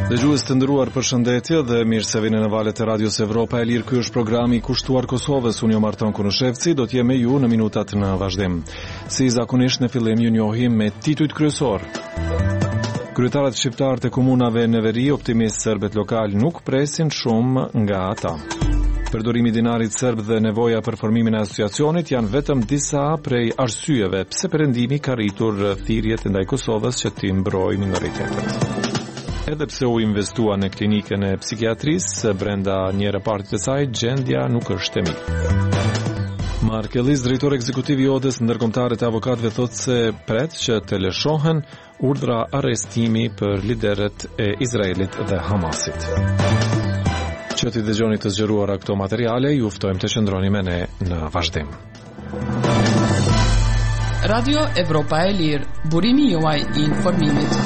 Dëgjues të nderuar, përshëndetje dhe mirë se vini në valët e Radios Evropa e Lirë. Ky është programi i kushtuar Kosovës. Unë jam Arton Kunushevci, do të jem me ju në minutat në vazhdim. Si zakonisht në fillim ju njohim me titujt kryesor. Kryetarët shqiptar të komunave në veri, optimist serbët lokal nuk presin shumë nga ata. Përdorimi i dinarit serb dhe nevoja për formimin e asociacionit janë vetëm disa prej arsyeve pse Perëndimi ka rritur thirrjet ndaj Kosovës që t'i mbrojë minoritetet. Edhe pse u investua në klinikën e psikiatrisë, brenda një repartit të saj, gjendja nuk është e mirë. Mark Ellis, drejtori ekzekutiv i Odës ndërkombëtare të avokatëve, thotë se pret që të lëshohen urdhra arrestimi për liderët e Izraelit dhe Hamasit. Që t'i dëgjoni të zgjeruara këto materiale, ju ftojmë të qëndroni me ne në vazhdim. Radio Evropa e Lirë, burimi juaj i informimit.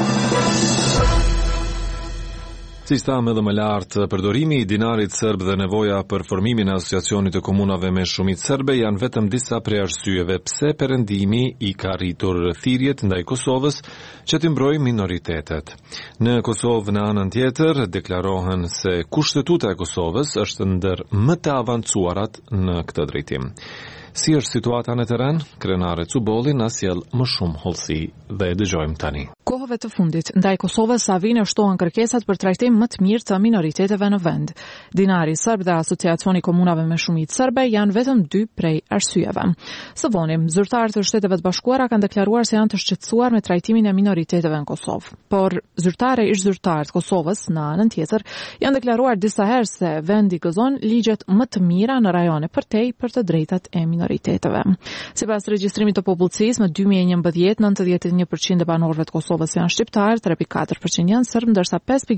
Si sta më dhe më lartë, përdorimi i dinarit serb dhe nevoja për formimin e asociacionit të komunave me shumicë serbe janë vetëm disa prej arsyeve pse Perëndimi i ka rritur thirrjet ndaj Kosovës që t'i mbrojë minoritetet. Në Kosovë, në anën tjetër, deklarohen se kushtetuta e Kosovës është ndër më të avancuarat në këtë drejtim. Si është situata në terren? Krenare Cubolli na sjell më shumë hollësi dhe e dëgjojmë tani. Kohëve të fundit, ndaj Kosovës sa vinë shtohen kërkesat për trajtim më të mirë të minoriteteve në vend. Dinari serb dhe Asociacioni Komunave me Shumicë serbe janë vetëm dy prej arsyeve. Së vonim, zyrtarët e Shteteve të Bashkuara kanë deklaruar se janë të shqetësuar me trajtimin e minoriteteve në Kosovë. Por zyrtare ish zyrtarët Kosovës në anën tjetër janë deklaruar disa herë se vendi gëzon ligjet më të mira në rajone përtej për të drejtat e minoriteteve. Sipas regjistrimit të popullsisë, në 2011, 91% e banorëve të Kosovës janë shqiptar, 3.4% janë serb, ndërsa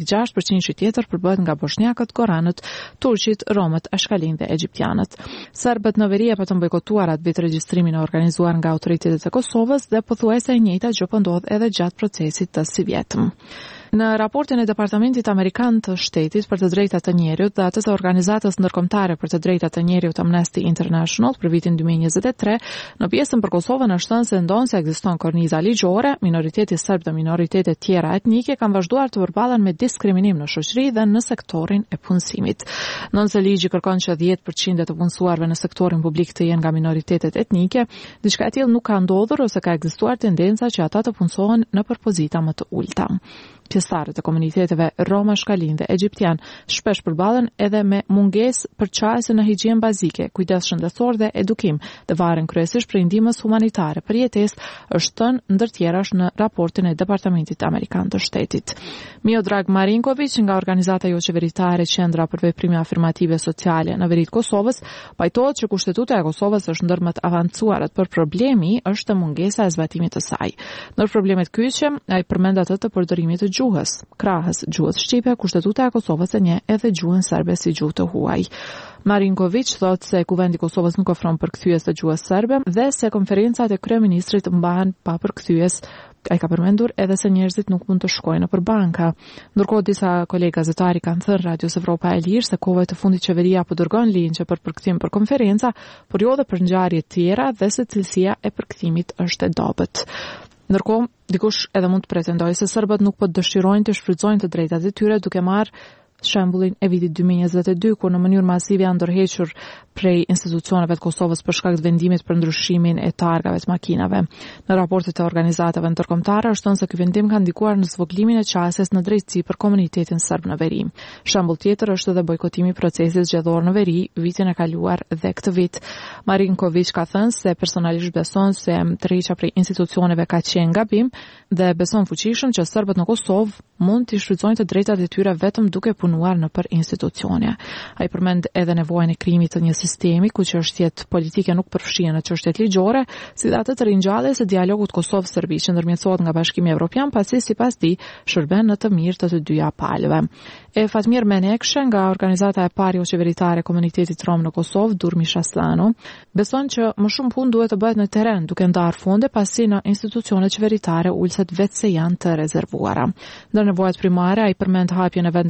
5.6% tjetër përbëhet nga bosnjakët, goranët, turqit, romët, ashkalin dhe egjiptianët. Serbët në veri e patën bojkotuar atë vit regjistrimin e organizuar nga autoritetet e Kosovës dhe pothuajse e njëjta gjë po ndodh edhe gjatë procesit të si vjetëm. Në raportin e Departamentit Amerikan të Shtetit për të drejtat të njerëzit dhe atë të Organizatës Ndërkombëtare për të drejtat të njerëzit Amnesty International për vitin 2023, në pjesën për Kosovën është thënë se ndonse ekziston korniza ligjore, minoriteti serb dhe minoritetet tjera etnike kanë vazhduar të përballen me diskriminim në shoqëri dhe në sektorin e punësimit. Nëse ligji kërkon që 10% të punësuarve në sektorin publik të jenë nga minoritetet etnike, diçka e tillë nuk ka ndodhur ose ka ekzistuar tendenca që ata të punësohen në pozita më të ulta. Pjesëtarët e komuniteteve Roma, Shkalin dhe Egjiptian shpesh përballen edhe me mungesë përçarëse në higjinë bazike, kujdes shëndetësor dhe edukim, dhe varen kryesisht prej ndihmës humanitare për jetesë, është thënë ndër tjerash në raportin e Departamentit Amerikan të Shtetit. Miodrag Marinković nga organizata jo qeveritare Qendra për Veprime Afirmative Sociale në veri të Kosovës, pajtohet që kushtetuta e Kosovës është ndër më të avancuarat, por problemi është mungesa e zbatimit të saj. Ndër problemet kyçe, ai përmend atë të përdorimit të gjuhës. Krahas gjuhës shqipe, kushtetuta e Kosovës e njeh edhe gjuhën serbe si gjuhë të huaj. Marinković thotë se Kuvendi i Kosovës nuk ofron përkthyes të gjuhës serbe dhe se konferencat e kryeministrit mbahen pa përkthyes. Ai ka përmendur edhe se njerëzit nuk mund të shkojnë nëpër banka. Ndërkohë disa kolegë gazetari kanë thënë Radios Evropa e Lirë se kohëve të fundit qeveria po dërgon linjë për përkthim për konferenca, por jo edhe për ngjarje të tjera dhe se cilësia e përkthimit është e dobët. Ndërkohë, dikush edhe mund të pretendojë se serbët nuk po dëshirojnë të shfrytëzojnë të drejtat e tyre duke marrë shembullin e vitit 2022, kur në mënyrë masive janë ndërhequr prej institucioneve të Kosovës për shkak të vendimit për ndryshimin e targave të makinave. Në raportet e organizatave ndërkombëtare është thënë se ky vendim ka ndikuar në zvoglimin e qasjes në drejtësi për komunitetin serb në veri. Shembull tjetër është edhe bojkotimi i procesit zgjedhor në veri vitin e kaluar dhe këtë vit. Marinković ka thënë se personalisht beson se tërheqja prej institucioneve ka qenë gabim dhe beson fuqishëm që serbët në Kosovë mund të shfrytëzojnë të drejtat e tyre vetëm duke punuar nëpër institucione. Ai përmend edhe nevojën e krijimit të një sistemi ku çështjet politike nuk përfshihen në çështjet ligjore, si dhe atë të ringjalljes së dialogut Kosovë-Serbi që ndërmjetësohet nga Bashkimi Evropian, pasi sipas tij shërben në të mirë të dyja palëve. E Fatmir Menekshë nga organizata e parë jo qeveritare e komunitetit rom në Kosovë, Durmi Shaslano, beson që më shumë punë duhet të bëhet në terren, duke ndarë fonde pasi në institucionet qeveritare ulset vetë se janë të rezervuara. Ndër nevojat primare ai përmend hapjen e vendeve të reja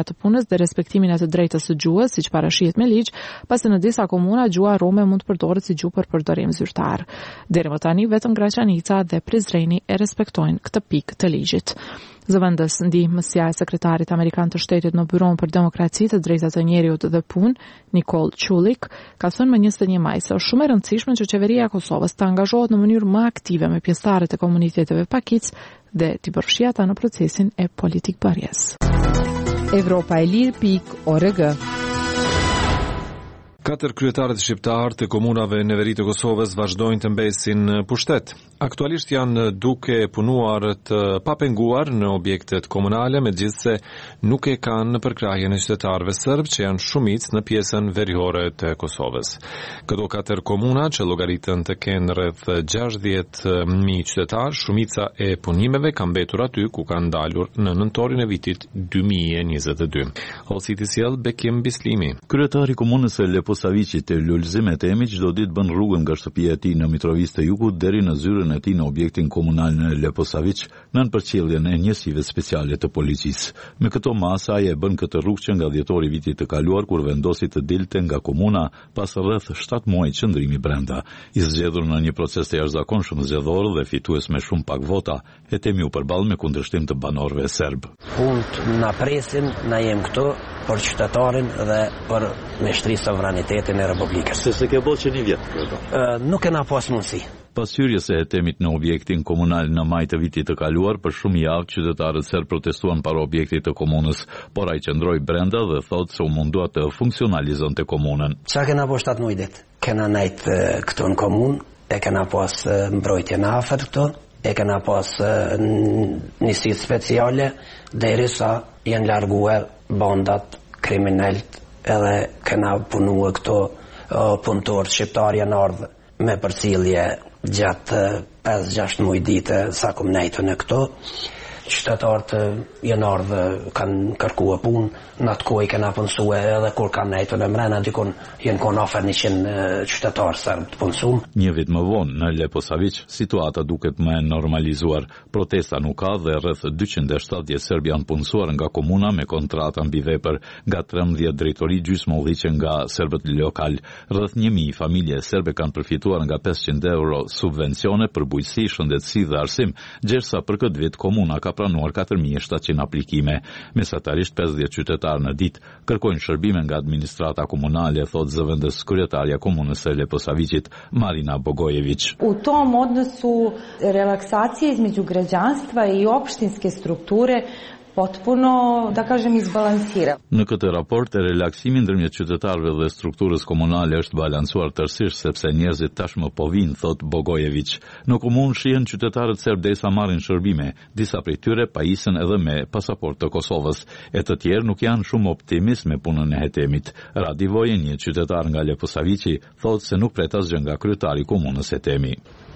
Shoqëria të punës dhe respektimin e të drejtës së gjuhës, siç parashihet me ligj, pasi në disa komuna gjuha rome mund të përdoret si gjuhë për përdorim zyrtar. Deri më tani vetëm Graçanica dhe Prizreni e respektojnë këtë pikë të ligjit. Zëvendës ndihmësja e sekretarit amerikan të shtetit në Byron për Demokraci, të drejtat e njerëzit dhe punë, Nicole Chulik, ka thënë më 21 maj se është shumë e rëndësishme që qeveria e Kosovës të angazhohet në mënyrë më aktive me pjesëtarët e komuniteteve pakic dhe të përfshijë ata në procesin e politikbërjes. Evropaelir.org 4 kryetarët shqiptar të komunave në veri të Kosovës vazhdojnë të mbesin në pushtet. Aktualisht janë duke punuar të papenguar në objektet komunale, megjithse nuk e kanë në përkrahjen e qytetarëve serb që janë shumicë në pjesën veriore të Kosovës. Këto 4 komuna që llogaritën të kenë rreth 60.000 qytetar, shumica e punimeve kanë mbetur aty ku kanë dalur në nëntorin e vitit 2022. Holsiti sjell Bekim Bislimi. Kryetari komunës së Leposaviqit e Lulzim e Temi çdo ditë bën rrugën nga shtëpia e tij në Mitrovic të Jugut deri në zyrën e tij në objektin komunal në Leposaviq, nën përcjelljen e njësive speciale të policisë. Me këto masa ai e bën këtë rrugë që nga dhjetori i vitit të kaluar kur vendosi të dilte nga komuna pas rreth 7 muaj qëndrimi brenda. I zgjedhur në një proces të jashtëzakonshëm zgjedhor dhe fitues me shumë pak vota, e Temi u përball me kundërshtim të banorëve serb. Punët na presin, na jem këtu për qytetarin dhe për meshtrisë sovranitetin e Republikës. Se ke bërë që një vjet? Nuk e na pas mundësi. Pas hyrjes së Temit në objektin komunal në maj të vitit të kaluar, për shumë javë qytetarët serb protestuan para objektit të komunës, por ai qëndroi brenda dhe thotë se u mundua të funksionalizonte komunën. Çka kena po 7 muaj ditë? Kena nejt këtu në komunë, e kena pas mbrojtje në afër këtu, e kena pas njësit speciale, derisa janë larguar bandat kriminalt, edhe kena punua këto punëtor shqiptar janë ardhur me përcjellje gjatë 5-6 muaj ditë sa kom nejtë në këto. Qytetarët janë ardhur, kanë kërkuar punë, në atë kohë kena punësue edhe kur kanë nejtë në mrena, dikun janë konë afer 100 qytetarë serb të punësuar. Një vit më vonë në Leposaviq, situata duket më e normalizuar. Protesta nuk ka dhe rreth 270 serb janë punësuar nga komuna me kontrata mbi vepër, nga 13 drejtori gjysmëulliqe nga serbët lokal. Rreth 1000 familje serbe kanë përfituar nga 500 euro subvencione për bujqësi, shëndetësi dhe arsim, gjersa për këtë vit komuna ka pranuar 4700 aplikime. Mesatarisht 50 qytetarë në ditë kërkojnë shërbime nga administrata komunale, thotë zëvendës kryetarja komunës së Leposaviqit, Marina Bogojević. U tom odnosu relaksacije između građanstva i opštinske strukture potpuno, da kažem, izbalansira. Në këtë raport, relaksimi ndërmjet qytetarëve dhe strukturës komunale është balancuar tërësisht sepse njerëzit tashmë po vinë, thot Bogojević. Në komunë shihen qytetarët serb derisa marrin shërbime, disa prej tyre pajisën edhe me pasaport të Kosovës, e të tjerë nuk janë shumë optimist me punën e Hetemit. Radi Voje, një qytetar nga Leposaviqi, thotë se nuk pret asgjë nga kryetari komunës Hetemi.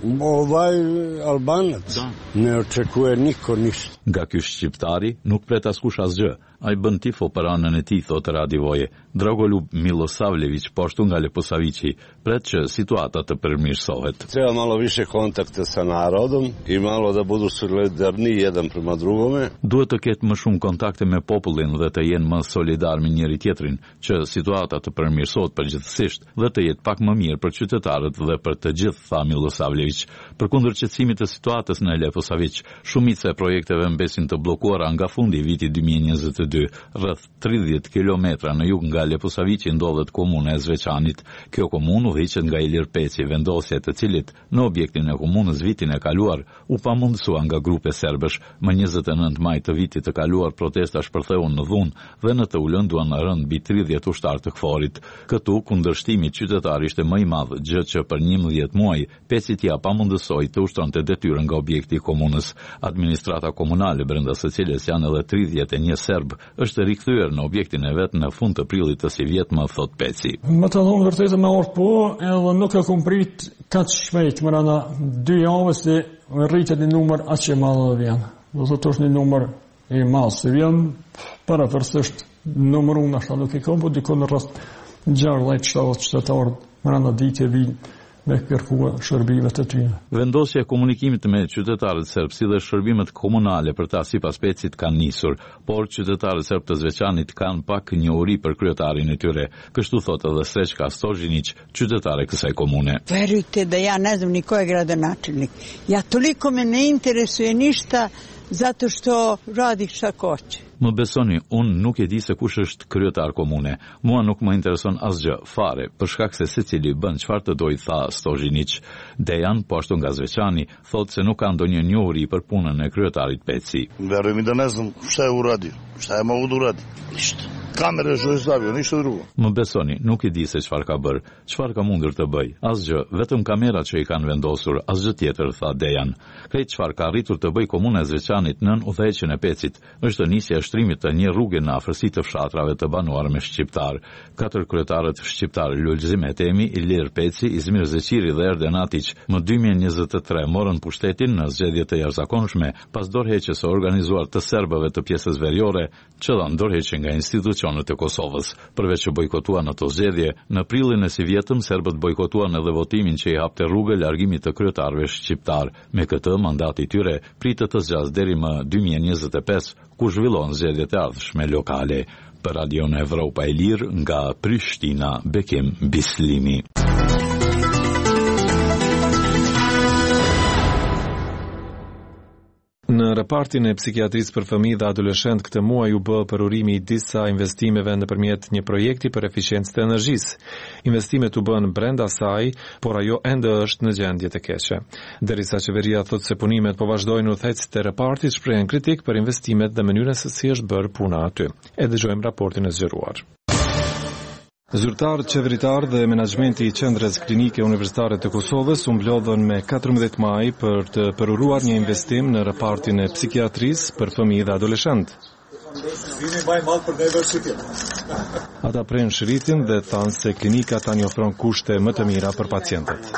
Albanët ne očekuje niko ništa. Nga ky shqiptari nuk pret askush asgjë. Ai bën tifo për anën e tij, thotë Radivoje. Dragoljub Milosavljević, po ashtu nga Leposaviqi, pret që situata të përmirësohet. Treba malo više kontakte sa narodom i malo da budu solidarni jedan prema drugome. Duhet të ketë më shumë kontakte me popullin dhe të jenë më solidar me njëri tjetrin, që situata të përmirësohet përgjithsisht dhe të jetë pak më mirë për qytetarët dhe për të gjithë, tha Milosavljević. Përkundër qetësimit të situatës në Leposaviq, shumica e projekteve mbesin të bllokuara nga fundi i vitit 2022. Rreth 30 kilometra në jug nga Leposaviqi ndodhet komuna e Zveçanit. Kjo komunë udhëhiqet nga Ilir Peci, vendosja e të cilit në objektin e komunës vitin e kaluar u pamundësua nga grupe serbësh. Më 29 maj të vitit të kaluar protesta shpërtheun në dhunë dhe në të ulënduan në rënd mbi 30 ushtar të KFOR-it. Këtu kundërshtimi qytetar ishte më i madh, gjë që për 11 muaj Peci ja pamundësoi të ushtronte detyrën nga objekti i komunës. Administrata komunale brenda së cilës janë edhe 31 serb është rikthyer në objektin e vet në fund të prillit të si vjet, më thot Peci. Më të thonë vërtetë me orë po, edhe nuk e kom prit kaq shpejt mbrana 2 javë se rritet një numër aq që madh dhe vjen. Do thotë është një numër i madh, se vjen paraforsisht numër unë ashtu nuk e kam, po dikon në rreth 60-70 qytetarë mbrana ditë vinë me kërkua shërbimet e tyre. Vendosja e komunikimit me qytetarët serb si dhe shërbimet komunale për ta sipas pecit kanë nisur, por qytetarët serb të Zveçanit kanë pak njohuri për kryetarin e tyre, kështu thotë edhe Srećka Stožinić, qytetare kësaj komune. Verujte da ja ne znam ni ko je gradonačelnik. Ja toliko me ne interesuje ništa zato što radi šta hoće. Më besoni, unë nuk e di se kush është kryetar komune. Mua nuk më intereson asgjë fare, për shkak se secili bën çfarë të dojë, tha Stožinić. Dejan, po ashtu nga Zveçani, thotë se nuk ka ndonjë njohuri për punën e kryetarit Peci. Verujem da ne znam šta je uradio, šta je mogu da uradi. Ništa. Kamere što je stavio, ništa drugo. Më besoni, nuk e di se çfarë ka bërë, çfarë ka mundur të bëj. Asgjë, vetëm kamerat që i kanë vendosur, asgjë tjetër, tha Dejan. Krejt çfarë ka arritur të bëj komuna e Zveçanit nën udhëheqjen e Pecit, është nisja e shtrimit të një rruge në afërsi të fshatrave të banuar me shqiptar. 4 kryetarët shqiptar, Lulzim Etemi, Ilir Peci, Izmir Zeqiri dhe Erden Atić, më 2023 morën pushtetin në zgjedhje të jashtëzakonshme pas dorëheqjes së organizuar të serbëve të pjesës veriore, që dhan dorëheqje nga institucionet e Kosovës. Përveç që bojkotuan ato zgjedhje, në prillin e si vjetëm serbët bojkotuan edhe votimin që i hapte rrugë largimit të kryetarëve shqiptar. Me këtë mandati i tyre pritet të zgjasë deri më 2025, ku zhvillon zgjedhjet e ardhshme lokale. Për Radion Evropa e Lirë nga Prishtina, Bekim Bislimi. Në repartin e psikiatrisë për fëmijë dhe adoleshent këtë muaj u bë përurimi i disa investimeve nëpërmjet një projekti për eficiencë të energjisë. Investimet u bën brenda saj, por ajo ende është në gjendje të keqe. Derisa qeveria thotë se punimet po vazhdojnë udhëheqësit e repartit shprehen kritik për investimet dhe mënyrën se si është bërë puna aty. E dëgjojmë raportin e zgjeruar. Zyrtar qeveritar dhe menaxhmenti i Qendrës Klinike Universitare të Kosovës u mblodhën me 14 maj për të përuruar një investim në repartin e psikiatrisë për fëmijë dhe adoleshent. Ata prenë shëritin dhe thanë se klinika tani ofron kushte më të mira për pacientët.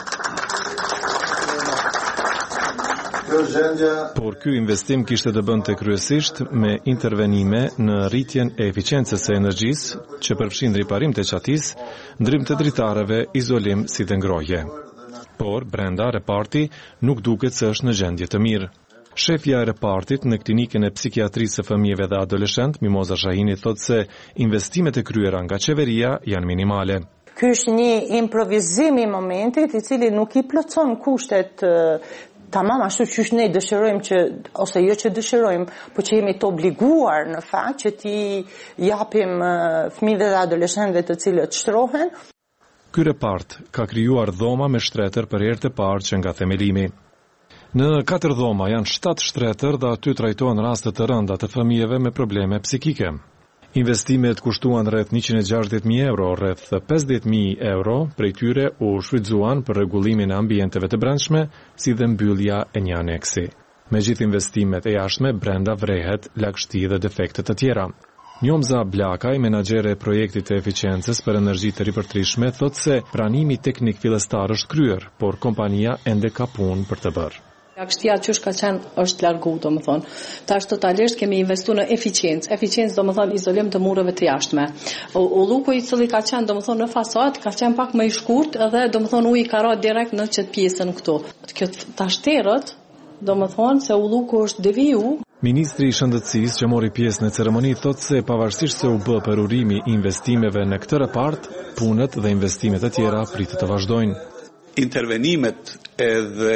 Por ky investim kishte të bënte kryesisht me intervenime në rritjen e eficiencës së energjisë, që përfshin riparim të qatisë, ndrim të dritareve, izolim si dhe ngrohje. Por brenda reparti nuk duket se është në gjendje të mirë. Shefja e repartit në klinikën e psikiatrisë së fëmijëve dhe adoleshent, Mimoza Shahini, thotë se investimet e kryera nga qeveria janë minimale. Ky është një improvizim i momentit i cili nuk i plotson kushtet tamam ashtu që ne dëshirojmë që, ose jo që dëshirojmë, po që jemi të obliguar në fakt që ti japim fëmijëve dhe adoleshentëve të cilët shtrohen. Ky repart ka krijuar dhoma me shtretër për herë të parë që nga themelimi. Në 4 dhoma janë 7 shtretër dhe aty trajtohen raste të rënda të fëmijëve me probleme psikike. Investimet kushtuan rreth 160.000 euro, rreth 50.000 euro prej tyre u shfrytzuan për rregullimin e ambienteve të brendshme, si dhe mbyllja e një aneksi. Me gjithë investimet e jashtme, brenda vrehet lagështi dhe defekte të tjera. Njomza Blakaj, menaxhere e projektit të eficiencës për energji të ripërtrishme, thotë se pranimi teknik fillestar është kryer, por kompania ende ka punë për të bërë. Lagështia qysh ka qenë është largu, domethënë. Tash totalisht kemi investuar në eficiencë. Eficiencë domethënë izolim të mureve të jashtme. Ulluku i cili ka qenë domethënë në fasadë ka qenë pak më i shkurt edhe domethënë uji ka rënë direkt në çet pjesën këtu. Kjo tash terët domethënë se ulluku është deviju. Ministri i Shëndetësisë që mori pjesë në ceremoni thotë se pavarësisht se u bë përurimi i investimeve në këtë repart, punët dhe investimet e tjera pritet të vazhdojnë. Intervenimet edhe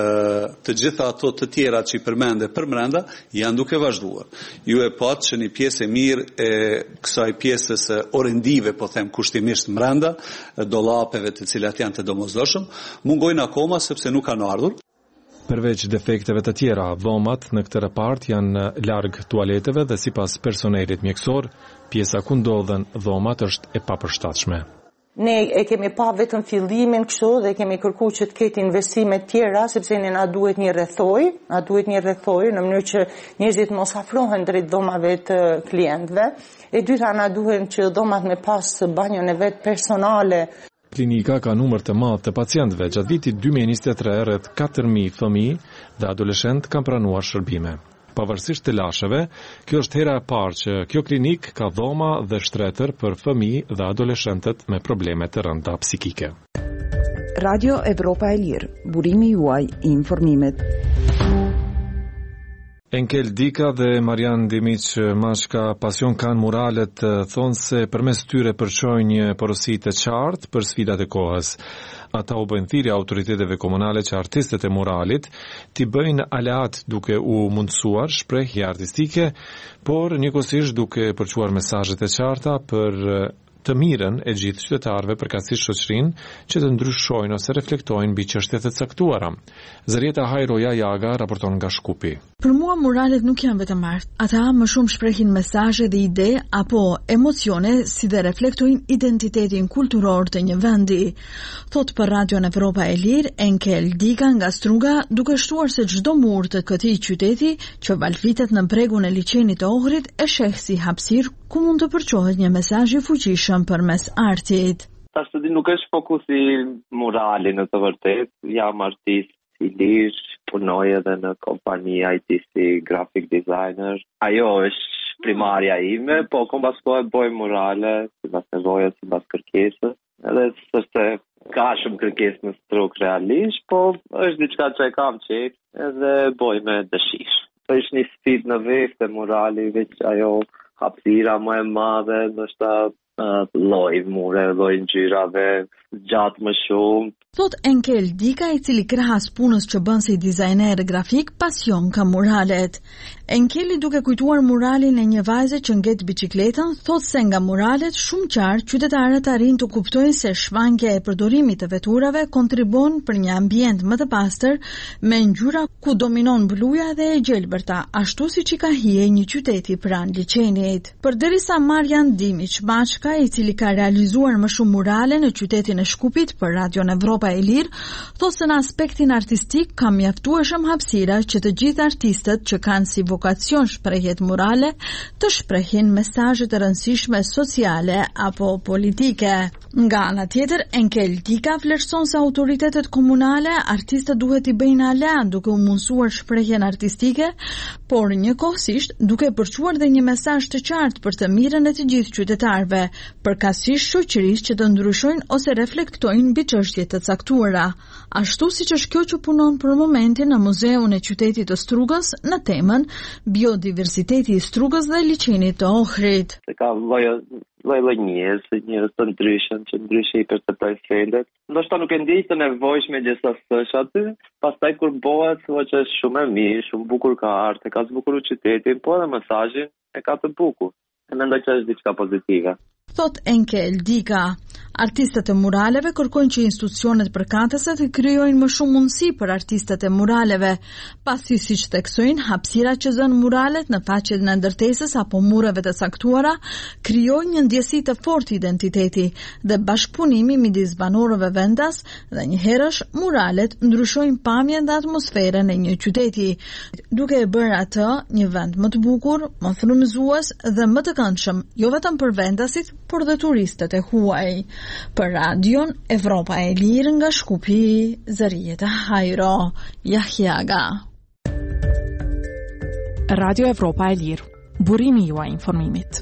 të gjitha ato të tjera që i përmende për brenda janë duke vazhduar. Ju e patë që një pjesë e mirë e kësaj pjesës orendive, po them kushtimisht brenda, dollapeve të cilat janë të domosdoshëm, mungojnë akoma sepse nuk kanë ardhur. Përveç defekteve të tjera, dhomat në këtë repart janë larg tualeteve dhe sipas personelit mjekësor, pjesa ku ndodhen dhomat është e papërshtatshme. Ne e kemi pa vetëm fillimin kështu dhe kemi kërkuar që të ketë investime tjera sepse ne na duhet një rrethoj, në mënyrë që njerëzit mos afrohen drejt dhomave të klientëve. E dyta na duhen që dhomat me pas banjon e vet personale. Klinika ka numër të madh të pacientëve. Gjatë vitit 2023 rreth 4.000 fëmijë dhe adoleshent kanë pranuar shërbime. Pavarësisht të lasheve, kjo është hera e parë që kjo klinik ka dhoma dhe shtretër për fëmijë dhe adoleshentët me probleme të rënda psikike. Radio Evropa e Lirë, burimi juaj i informimit. Enkel Dika dhe Marian Dimiq Mashka pasion kanë muralet, thonë se përmes tyre përçojnë një porosi të qartë për sfidat e kohës. Ata u bëjnë thirrje autoriteteve komunale që artistët e muralit t'i bëjnë aleat duke u mundësuar shprehje artistike, por njëkohësisht duke përçuar mesazhet e qarta për të mirën e gjithë qytetarëve, përkatësisht shoqërinë, që të ndryshojnë ose reflektojnë mbi çështje të caktuara. Zarieta Hajroja Jaga raporton nga Shkupi. Për mua muralet nuk janë vetëm art. Ata më shumë shprehin mesazhe dhe ide apo emocione, si dhe reflektojnë identitetin kulturor të një vendi. Thot për Radion Evropa e Lirë, Enkel Dika nga Struga, duke shtuar se çdo mur të këtij qyteti që valfitet në bregun e liçenit të Ohrit e sheh si hapësirë ku mund të përçohet një mesazh i fuqishëm përmes artit. Tash të di nuk është fokusi murali në të vërtet, jam artist i lirë, punoj edhe në kompani IT si graphic designer. Ajo është primarja ime, po kom paskoj bëj murale, si pas nevojës, si pas kërkesës. Edhe sështë ka shumë kërkesë në Strug realisht, po është diçka që e kam qejf, edhe bëj me dëshirë. Është një sfidë në vetë e murali, veç ajo hapësira më e madhe, ndoshta lloj mure, lloj ngjyrave, gjatë më shumë. Thot Enkel Dika, i cili krahas punës që bën si dizajner grafik, pasion ka muralet. Enkeli, duke kujtuar muralin e një vajze që ngjet biçikletën, thot se nga muralet shumë qartë qytetarët arrin të kuptojnë se shmangja e përdorimit të veturave kontribon për një ambient më të pastër, me ngjyra ku dominon bluja dhe e gjelbërta, ashtu siç i ka hije një qyteti pranë liçenit. Përderisa Marian Dimiq Mashka, i cili ka realizuar më shumë murale në qytetin e Shkupit për Radion Evropa e Lirë, thot se në aspektin artistik ka mjaftueshëm hapësira që të gjithë artistët që kanë si vokacion shprehjet murale të shprehin mesazhe të rëndësishme sociale apo politike. Nga ana tjetër, Enkel Dika vlerëson se autoritetet komunale, artistët duhet i bëjnë aleat duke u mundësuar shprehjen artistike, por njëkohësisht duke përçuar dhe një mesazh të qartë për të mirën e të gjithë qytetarëve, përkatësisht shoqërisë që të ndryshojnë ose reflektojnë mbi çështje të caktuara, ashtu siç është kjo që punon për momentin në Muzeun e Qytetit të Strugës në temën Biodiversiteti i Strugës dhe liçenit të Ohrit. Ka lloj njerëz të ndryshëm që ndryshe i perceptojnë sendet. Ndoshta nuk e ndjej të nevojshme gjithsesi aty, pastaj kur bëhet thotë që është shumë e mirë, shumë bukur ka art, e ka zbukuruar qytetin, po edhe mesazhin e ka të bukur. E mendoj që është diçka pozitive. Thot Enkel Dika, artistët e muraleve kërkojnë që institucionet përkatëse të krijojnë më shumë mundësi për artistët e muraleve, pasi siç theksojnë, hapësirat që zënë muralet në faqet në ndërtesës apo mureve të caktuara krijojnë një ndjesi të fortë identiteti dhe bashkëpunimi midis banorëve vendas, dhe njëherësh muralet ndryshojnë pamjen dhe atmosferën e një qyteti, duke e bërë atë një vend më të bukur, më frymëzues dhe më të këndshëm, jo vetëm për vendasit, por dhe turistët e huaj. Për Radion Evropa e Lirë nga Shkupi, Zarieta Hajro Jahjaga. Radio Evropa e Lirë, burimi juaj informimit.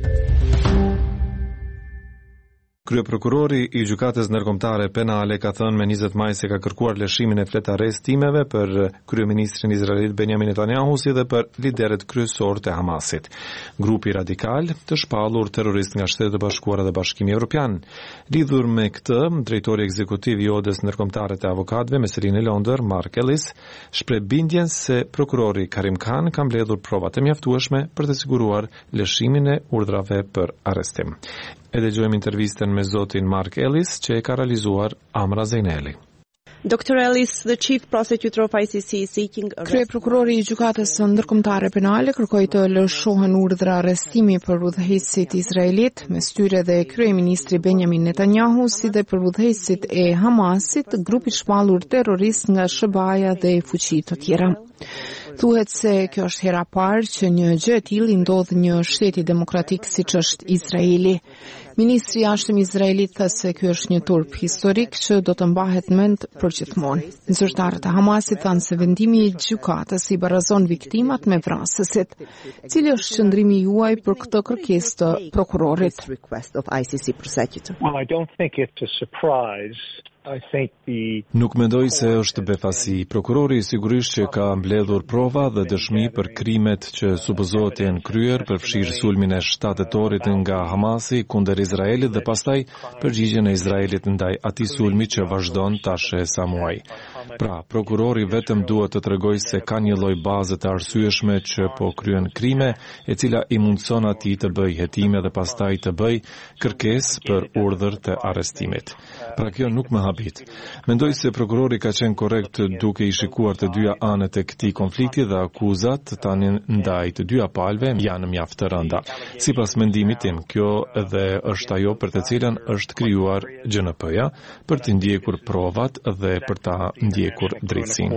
Kryeprokurori i Gjykatës Ndërkombëtare Penale ka thënë me 20 maj se ka kërkuar lëshimin e flet arrestimeve për kryeministrin izraelit Benjamin Netanyahu si dhe për liderët kryesor të Hamasit, grupi radikal të shpallur terrorist nga Shtetet e Bashkuara dhe Bashkimi Evropian. Lidhur me këtë, drejtori ekzekutiv i Odës Ndërkombëtare të Avokatëve me sedinë në Londër, Mark Ellis, shpreh bindjen se prokurori Karim Khan ka mbledhur prova të mjaftueshme për të siguruar lëshimin e urdhrave për arrestim. E dëgjojmë intervistën me zotin Mark Ellis që e ka realizuar Amra Zejneli. Dr. Ellis, the chief prosecutor of ICC is seeking arrest. Kryeprokurori i Gjykatës Ndërkombëtare Penale kërkoi të lëshohen urdhra arrestimi për udhëheqësit izraelit, me styre dhe kryeministri Benjamin Netanyahu, si dhe për udhëheqësit e Hamasit, grupi shpallur terrorist nga SBA-ja dhe fuqi të tjera. Thuhet se kjo është hera parë që një gjë e tillë ndodh një shteti demokratik siç është Izraeli. Ministri i jashtëm izraelit tha se ky është një turp historik që do të mbahet mend përgjithmonë. Zyrtarët e Hamasit thanë se vendimi i gjykatës i barazon viktimat me vrasësit. Cili është qëndrimi juaj për këtë kërkesë të prokurorit? Well, I don't think it's a surprise Nuk mendoj se është befasi. Prokurori sigurisht që ka mbledhur prova dhe dëshmi për krimet që supozohet të jenë kryer, përfshirë sulmin e 7 tetorit nga Hamasi kundër Izraelit dhe pastaj përgjigjen e Izraelit ndaj atij sulmi që vazhdon tash sa muaj. Pra, prokurori vetëm duhet të tregojë se ka një lloj baze të arsyeshme që po kryen krime, e cila i mundson atij të bëjë hetime dhe pastaj të bëjë kërkesë për urdhër të arrestimit. Pra kjo nuk më habit. Mendoj se prokurori ka qenë korrekt duke i shikuar të dyja anët e këtij konflikti dhe akuzat tani ndaj të dyja palëve janë mjaft të rënda. Sipas mendimit tim, kjo edhe është ajo për të cilën është krijuar GNP-ja, për të ndjekur provat dhe për ta ndjekur drejtësinë.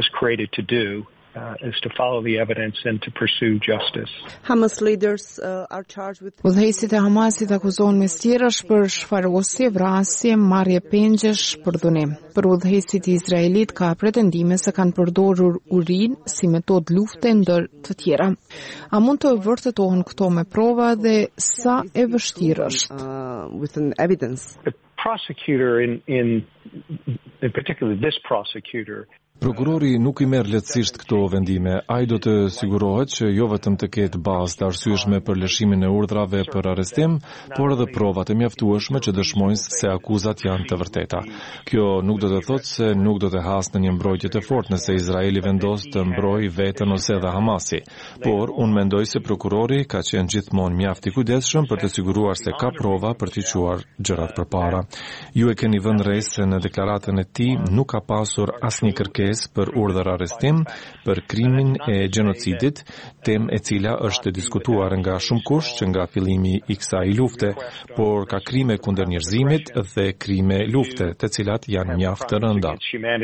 Is to follow the evidence and to pursue justice. Hamas leaders are charged with Udhëheqësit e Hamasit akuzohen me stjerash për shfarosje, vrasje, marrje pengjesh, përdonim. Për udhëheqësit izraelit ka pretendime se kanë përdorur urinë si metodë lufte ndër të tjera. A mund të vërtetohen këto me prova dhe sa e vështirë është? With an evidence. The prosecutor in particular this prosecutor Prokurori nuk I merr lehtësisht këto vendime. Ai do të sigurohet që jo vetëm të ketë bazë të arsyeshme për lëshimin e urdhrave për arrestim, por edhe provat e mjaftueshme që dëshmojnë se akuzat janë të vërteta. Kjo nuk do të thotë se nuk do të hasë në një mbrojtje të fortë nëse Izraeli vendos të mbrojë veten ose edhe Hamasi. Por unë mendoj se prokurori ka qenë gjithmonë mjaft I kujdesshëm për të siguruar se ka prova për të quar gjërat përpara. Ju e keni vënë re se në deklaratën e tij nuk ka pasur asnjë kërkesë për urdhër arrestim për krimin e gjenocidit, temë e cila është diskutuar nga shumë kush që nga fillimi I kësaj lufte, por ka krime kundër njerëzimit dhe krime lufte, të cilat janë mjaft të rënda.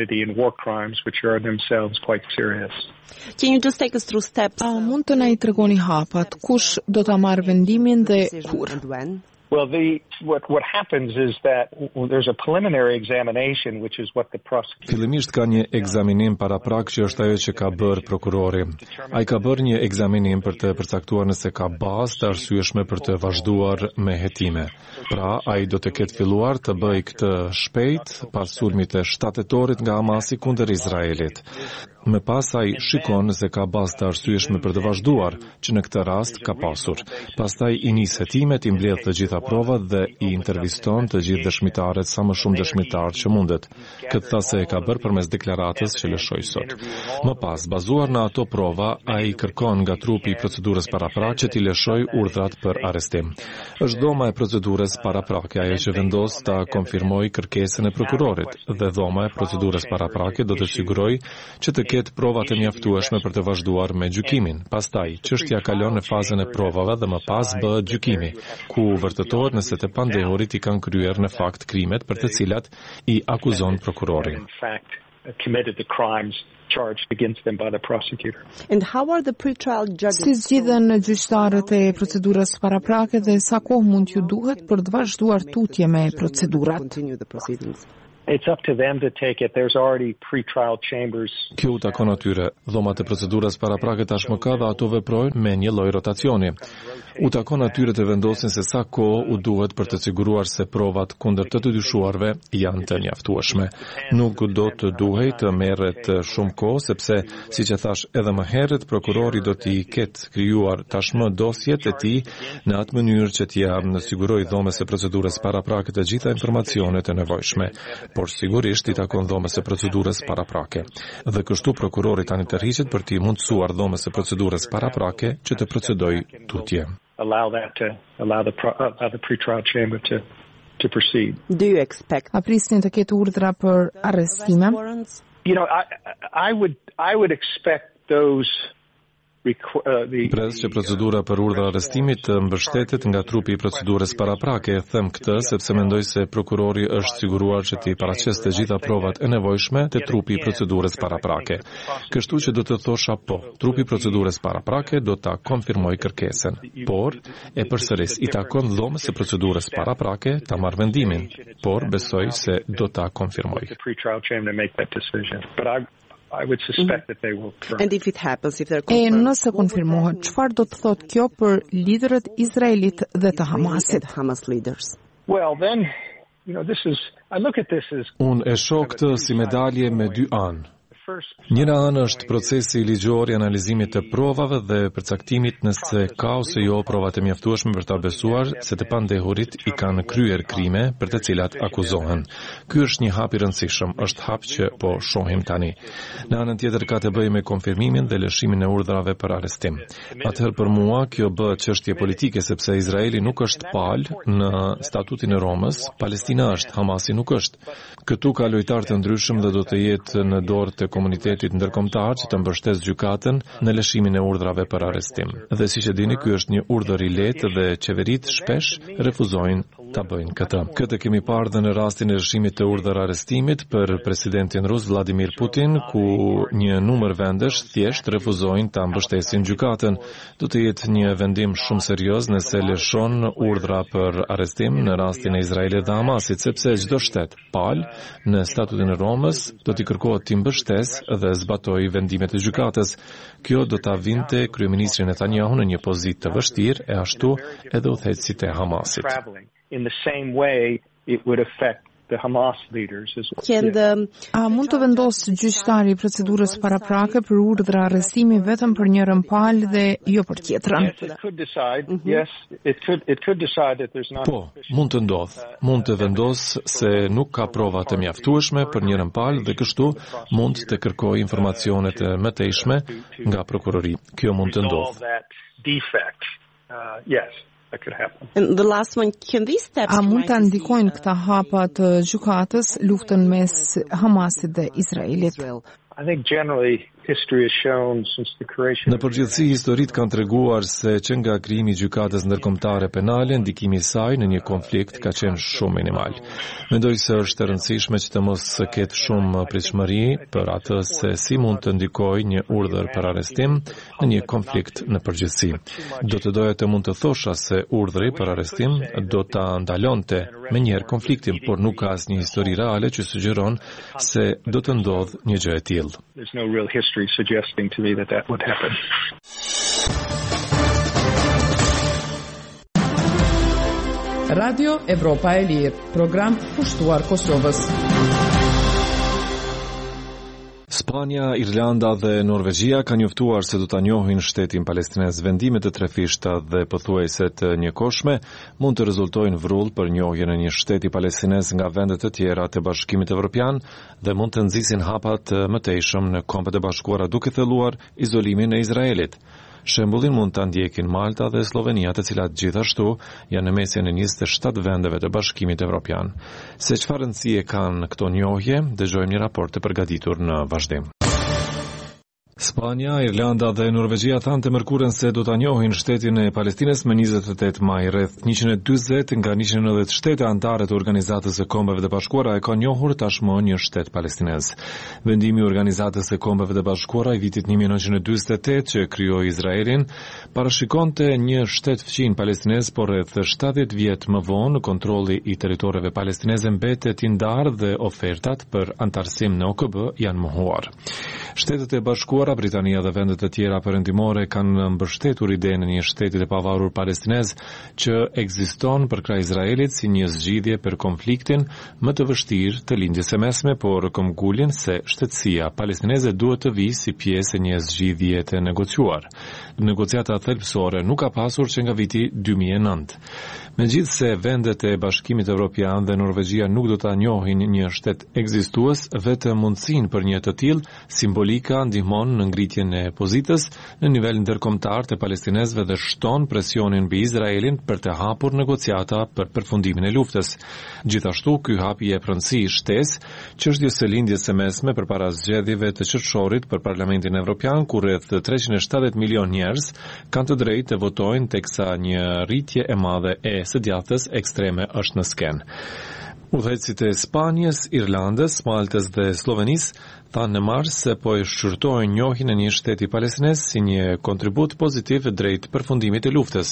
Can you just take us through steps? Mund të na I tregoni hapat, kush do ta marrë vendimin dhe kur? Well, what happens is that there's a preliminary examination, which is what the prosecutor. Fillimisht ka një ekzaminim paraprak që është ajo që ka bërë prokurori. Ai ka bërë një ekzaminim për të përcaktuar nëse ka bazë të arsyeshme për të vazhduar me hetime. Pra, ai do të ketë filluar të bëjë këtë shpejt pas sulmit të 7 tetorit nga Hamasi kundër Izraelit. Më pas ai shikon nëse ka bazë të arsyeshme për të vazhduar, që në këtë rast ka pasur. Pastaj I nis hetimet, I mbledh të gjitha provat dhe I interviston të gjithë dëshmitarët, sa më shumë dëshmitarë që mundet. Këtë tha se e ka bërë përmes deklaratës që lëshoj sot. Më pas, bazuar në ato prova, ai kërkon nga trupi I procedurës paraprake që t'i lëshoj urdhrat për arrestim. Është dhoma e procedurës paraprake ajo që vendos ta konfirmojë kërkesën e prokurorit, dhe dhoma e procedurës paraprake do të sigurojë që të ketë provat e mjaftueshme për të vazhduar me gjykimin. Pastaj, çështja kalon në fazën e provave dhe më pas bëhet gjykimi, ku vërtetohet nëse të pandehurit I kanë kryer në fakt krimet për të cilat I akuzon prokurori. Committed the crimes charged against them by the prosecutor. And how are the pre-trial judges? Si zgjidhen gjyqtarët e procedurës paraprake dhe sa kohë mund t'ju duhet për të vazhduar tutje me procedurat? It's up to them to take it. There's already pre-trial chambers. Kjo U takon atyre. Dhomat e procedurës paraprake tashmë ka dhe ato veprojnë me një lloj rotacioni. U takon atyre të vendosin se sa kohë U duhet për të siguruar se provat kundër të dyshuarve janë të mjaftueshme. Nuk do të duhej të merret shumë kohë sepse, siç e thash edhe më herët, prokurori do t'i ketë krijuar tashmë dosjet e tij në atë mënyrë që t'ia sigurojë dhomës së procedurës paraprake të gjitha informacionet e nevojshme. Por sigurisht I takon dhomës së procedurës paraprake. Dhe kështu prokurori tani tërhiqet për t'i mundësuar dhomës së procedurës paraprake që të procedojë tutje. Allow the pre-trial chamber to proceed. Do you expect? A prisnin të ketë urdhra për arrestime? You know, I would expect those Pres që procedura për urdhër arrestimit të mbështetet nga trupi I procedurës paraprake. Them këtë sepse mendoj se prokurori është siguruar që t'i paraqesë të gjitha provat e nevojshme te trupi I procedurës paraprake. Kështu që do të thosha po, trupi I procedurës paraprake do ta konfirmojë kërkesën. Por, e përsëris, I takon dhomës së procedurës paraprake ta marrë vendimin, por besoj se do ta konfirmojë. I would suspect that they will. And if it happens, if they're confirmed. E nëse konfirmohet, çfarë do të thotë kjo për liderët izraelit dhe të Hamasit? Hamas leaders. Well, then Unë e shoh këtë si medalje me dy anë. Njëra anë është procesi ligjor i analizimit të provave dhe përcaktimit nëse ka ose jo provat e mjaftueshme për ta besuar se të pandehurit i kanë kryer krime për të cilat akuzohen. Ky është një hap i rëndësishëm, është hap që po shohim tani. Në anën tjetër ka të bëjë me konfirmimin dhe lëshimin e urdhrave për arrestim. Atëherë për mua kjo bëhet çështje politike sepse Izraeli nuk është palë në statutin e Romës, Palestina është, Hamasi nuk është. Këtu ka lojtarë të ndryshëm dhe do të jetë në dorë të komunitetit ndërkombëtar që të mbështesë gjykatën në lëshimin e urdhrave për arrestim. Dhe siç e dini, ky është një urdhër i lehtë dhe qeveritë shpesh refuzojnë ta bëjnë këtë. Këtë kemi parë dhe në rastin e lëshimit të urdhër arrestimit për presidentin rus Vladimir Putin, ku një numër vendesh thjesht refuzojnë ta mbështesin gjykatën. Do të jetë një vendim shumë serioz nëse lëshon urdhra për arrestim në rastin e Izraelit dhe Hamasit, sepse çdo shtet palë në statutin e Romës do t'i kërkohet të mbështesë dhe zbatoj vendimet e gjykatës. Kjo do ta vinte kryeministri Netanyahu në një pozitë të vështirë e ashtu edhe udhëheqësit e Hamasit. In the same way, it would affect the Hamas leaders as well. A mund të vendosë gjyqtari procedurës paraprake për urdhra arrestimi vetëm për njërin palë dhe jo për tjetrën? Po, mund të ndodhë. Mund të vendosë se nuk ka prova të mjaftueshme për njërin palë dhe kështu mund të kërkojë informacionet e mëtejshme nga prokurori. Kjo mund të ndodhë. A mund të ndikojnë këta hapa të gjykatës luftën mes Hamasit dhe Izraelit? Në përgjithësi, historitë kanë treguar se që nga krijimi i gjykatës ndërkombëtare penale, ndikimi i saj në një konflikt ka qenë shumë minimal. Mendoj se është e rëndësishme që të mos ketë shumë pritshmëri për atë se si mund të ndikojë një urdhër për arrestim në një konflikt në përgjithësi. Do të doja të mund të thosha se urdhri për arrestim do ta ndalonte menjëherë konfliktin, por nuk ka asnjë histori reale që sugjeron se do të ndodhë një gjë e tillë. There's no real history suggesting to me that that would happen. Radio Evropa e Lirë, program pushtuar Kosovës. Spanja, Irlanda dhe Norvegjia kanë njoftuar se do ta njohin shtetin palestinez. Vendimet e trefishta dhe pothuajse të njëkohshme mund të rezultojnë vrull për njohjen e një shteti palestinez nga vendet e tjera të Bashkimit Evropian dhe mund të nxisin hapa të mëtejshëm në Kombet e Bashkuara duke thelluar izolimin e Izraelit. Shembullin mund ta ndjekin Malta dhe Slovenia, të cilat gjithashtu janë në mesin e 27 vendeve të Bashkimit Evropian. Se çfarë rëndësie kanë këto njohje, dëgjojmë një raport të përgatitur në vazhdim. Spanja, Irlanda dhe Norvegjia thanë të mërkurën se do ta njohin shtetin e Palestinës më 28 maj. Rreth 140 nga 190 shtete anëtare të Organizatës së Kombeve të Bashkuara e kanë njohur tashmë një shtet palestinez. Vendimi i Organizatës së Kombeve të Bashkuara i vitit 1948 që krijoi Izraelin parashikonte një shtet fqin palestinez, por rreth 70 vjet më vonë kontrolli i territoreve palestineze mbetet i ndarë dhe ofertat për antarësim në OKB janë mohuar. Shtetet e Bashkuara, Britania dhe vendet e tjera perëndimore kanë mbështetur idenë e një shteti të pavarur palestinez që ekziston përkraj Izraelit si një zgjidhje për konfliktin më të vështirë të lindjes së mesme, por këmbgulin se shtetësia palestineze duhet të vijë si pjesë e një zgjidhje të negociuar. Negociata thelbësore nuk ka pasur që nga viti 2009. Megjithse vendet e Bashkimit Evropian dhe Norvegjia nuk do ta njohin një shtet ekzistues, vetë mundësinë për një të tillë simbolika ndihmon në ngritjen e pozitës në nivel ndërkombëtar të palestinezëve dhe shton presionin mbi Izraelin për të hapur negociata për përfundimin e luftës. Gjithashtu, ky hap i jep rëndësi shtesë çështjes së lindjes së mesme përpara zgjedhjeve të qershorit për Parlamentin Evropian, ku rreth 370 milion njerëz kanë të drejtë të votojnë teksa një rritje e madhe e së djathtës ekstreme është në skenë. Udhëheqësit e Spanjës, Irlandës, Maltës dhe Slovenisë thanë në mars se po e shqyrtojnë njohjen e një shteti palestinez si një kontribut pozitiv drejt përfundimit të luftës.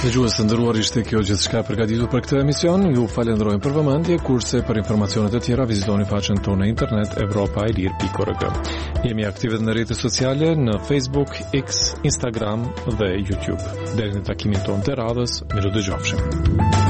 Dëgjues të nderuar, ishte kjo gjithçka përgatitur për këtë emision. Ju falenderojmë për vëmendje, kurse për informacione të tjera vizitoni faqen tonë në internet evropaelir.org. Jemi aktive në rrjetet sociale në Facebook, X, Instagram dhe YouTube. Deri në takimin tonë të radhës, miru dëgjofshim.